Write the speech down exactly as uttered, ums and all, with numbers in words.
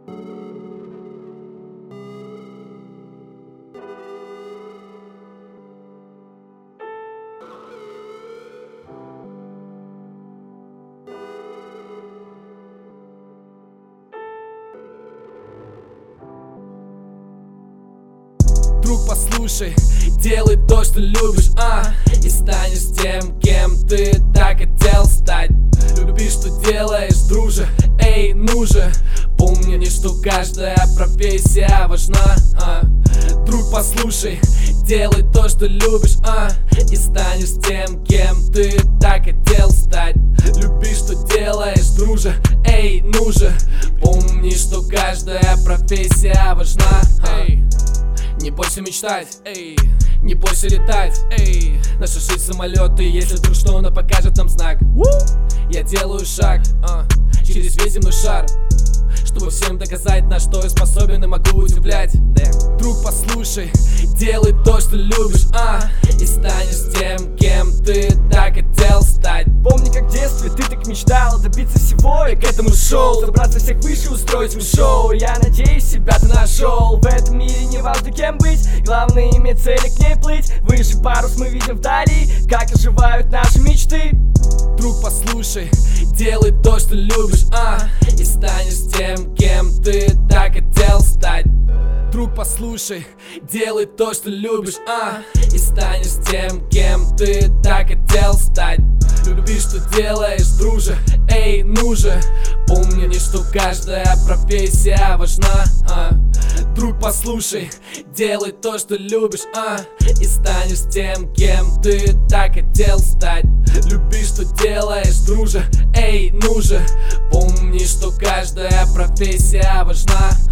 Друг, послушай, делай то, что любишь, а и станешь тем, кем ты так хотел стать. Люби, что делаешь, друже, эй, ну же, помни, что каждая профессия важна, а. Друг, послушай, делай то, что любишь, а и станешь тем, кем ты так хотел стать. Люби, что делаешь, друже, эй, ну же, помни, что каждая профессия важна, а. Не бойся мечтать, эй, не бойся летать, эй. Наша жизнь самолеты, если вдруг что, она покажет нам знак. Я делаю шаг а, через весь земной шар, чтобы всем доказать, на что я способен и могу удивлять. Damn. Друг, послушай, делай то, что любишь, а и станешь тем, кем ты так хотел стать. Помни, как в детстве ты так мечтал добиться всего, я к этому шел. Забраться всех выше, устроить свой шоу. Я надеюсь, себя ты нашел. В этом мире не важно кем быть, главное иметь цели, к ней плыть. Выше парус мы видим вдали, как оживают наши мечты. Друг, послушай, делай то, что любишь, а и станешь тем, кем ты так хотел стать. Друг, послушай, делай то, что любишь, а и станешь тем, кем ты так хотел стать. Люби, что делаешь, друже, эй, ну же, помни, что каждая профессия важна, а. Друг, послушай, делай то, что любишь, а и станешь тем, кем ты так хотел стать. Люби, что делаешь, друже, эй, ну же, помни, что каждая профессия важна.